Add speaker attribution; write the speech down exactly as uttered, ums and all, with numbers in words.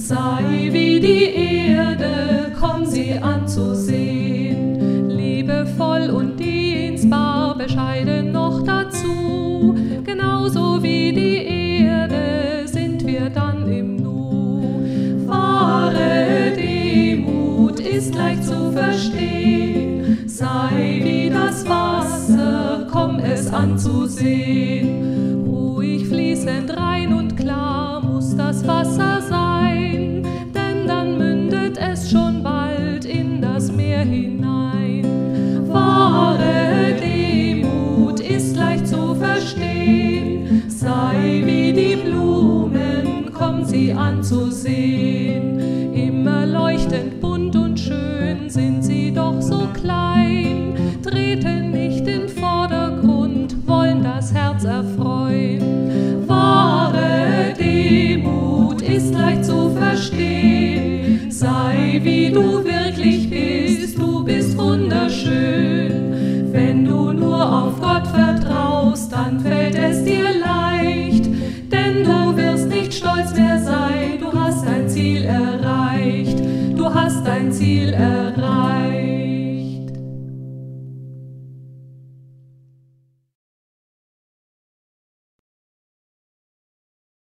Speaker 1: Sei wie die Erde, komm sie anzusehen, liebevoll und dienstbar, bescheiden noch dazu. Genauso wie die Erde sind wir dann im Nu. Wahre Demut ist leicht zu verstehen, sei wie das Wasser, komm es anzusehen. Ruhig, fließend, rein und klar muss das Wasser sein, denn dann mündet es schon bald in das Meer hinein. Wahre Demut ist leicht zu verstehen, sei wie die Blumen, komm sie anzusehen. Immer leuchtend, bunt und schön sind sie doch so klein, treten nicht in Vordergrund, wollen das Herz erfreuen. Wahre Demut ist leicht zu verstehen, sei wie du wirklich bist, du bist wunderschön. Wenn du nur auf Gott vertraust, dann fällt es dir leicht, denn du wirst nicht stolz mehr sein, du hast dein Ziel erreicht, du hast dein Ziel erreicht.